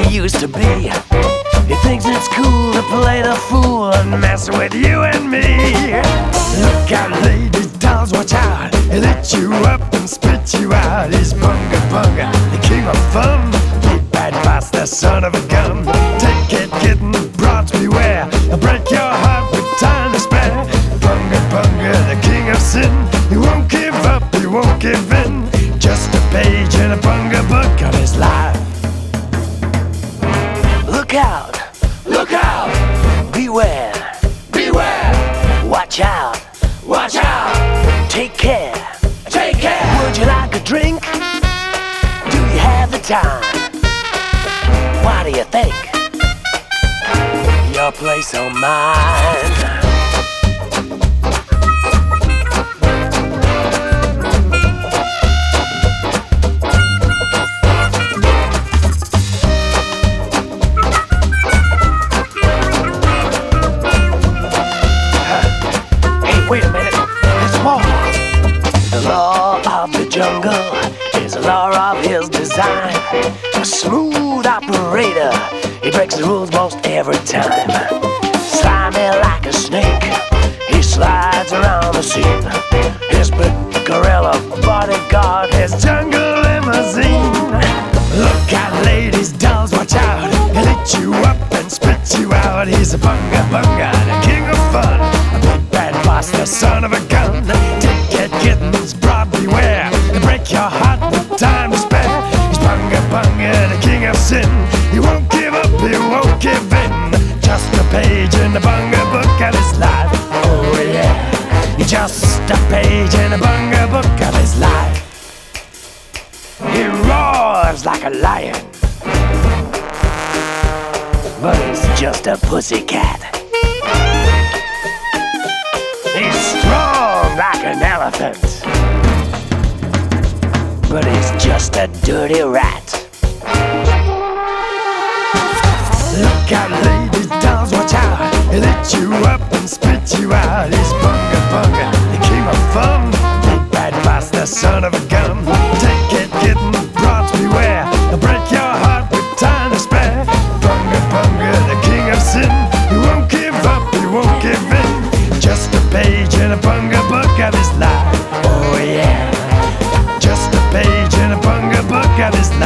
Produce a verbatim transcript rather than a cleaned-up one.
used to be. He thinks it's cool to play the fool and mess with you and me. Look out, ladies, dolls, watch out. He'll eat you up and spit you out. He's Bunga Bunga, the king of fun. Big bad boss, the son of a gun. Take it, kitten, broads beware. He'll break your heart with time to spare. Bunga Bunga, the king of sin. He won't give up, he won't give in. Just a page in a Bunga book of his life. Look out, look out, beware, beware. Watch out, watch out, take care, take care. Would you like a drink? Do you have the time? What do you think? Your place or mine? Wait a minute, there's more. The law of the jungle is a law of his design. A smooth operator, he breaks the rules most every time. Slimy like a snake, he slides around the scene. His big gorilla bodyguard, his jungle limousine. Look out, ladies, dolls, watch out. He'll eat you up and spit you out. He's a Bunga Bunga, the king of fun. A big bad boss, the son of a gun. Take it, kittens, broad beware. He'll break your heart with time to spare. He's Bunga Bunga, the king of sin. He won't give up, he won't give in. Just a page in the Bunga book of his life. Oh yeah, just a page in the Bunga book of his life. He roars like a lion, but he's just a pussycat. He's strong like an elephant, but he's just a dirty rat. Look out, ladies, dolls, watch out. He'll eat you up and spit you out. He's Bunga Bunga, the king of fun. Big bad boss, the son of a gun. Take it, kitten, broads beware. He'll break your heart with time to spare. Bunga Bunga, the king of sin. He won't give up, he won't give in. Just a page in a Bunga book of his life. Oh yeah, just a page in a Bunga book of his life.